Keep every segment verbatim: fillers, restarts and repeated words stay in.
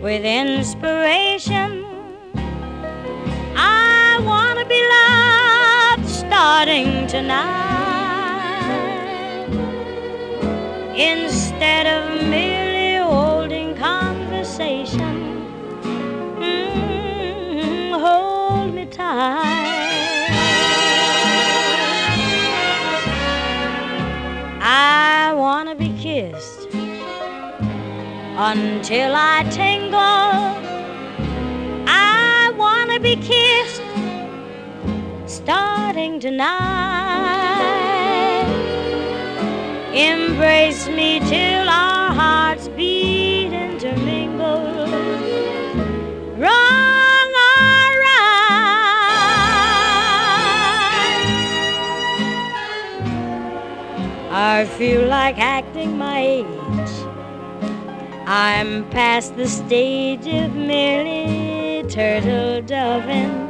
with inspiration. I wanna be loved starting tonight, instead of merely holding conversation. Mm, hold me tight. I wanna be kissed until I tingle. I wanna be kissed starting tonight. Embrace me till our hearts beat intermingle. Wrong or right, I feel like acting my age. I'm past the stage of merely turtle doving.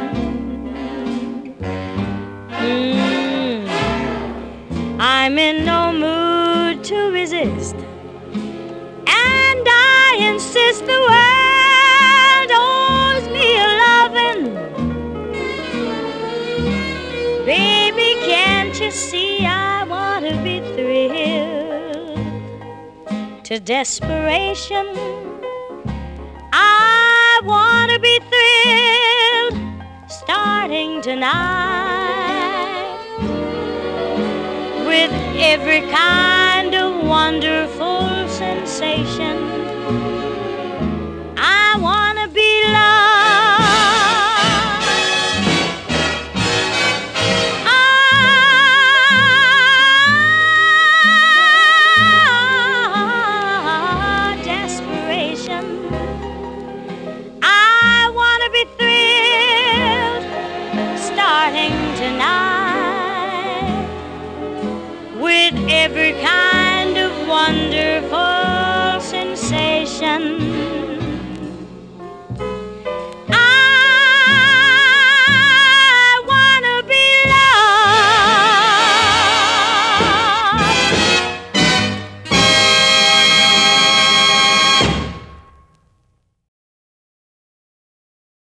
Mm. I'm in no mood to resist, and I insist the world owes me a loving. Baby, can't you see I want to be thrilled to desperation? I want to be thrilled starting tonight, with every kind of wonderful sensation.